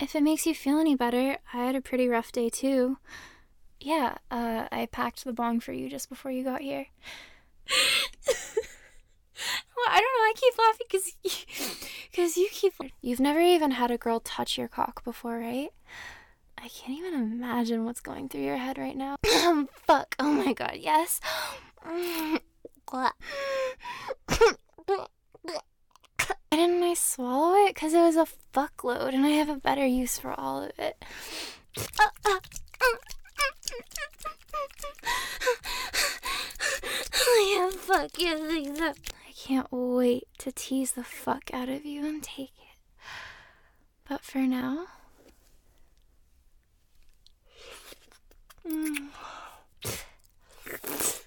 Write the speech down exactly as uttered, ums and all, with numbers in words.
if it makes you feel any better, I had a pretty rough day too. Yeah, uh, I packed the bong for you just before you got here. Well, I don't know, I keep laughing because you, cause you keep... You've never even had a girl touch your cock before, right? I can't even imagine what's going through your head right now. Fuck, oh my god, yes. Why didn't I swallow it? Because it was a fuckload and I have a better use for all of it. Yeah, fuck yeah, I can't wait to tease the fuck out of you and take it. But for now... Mm.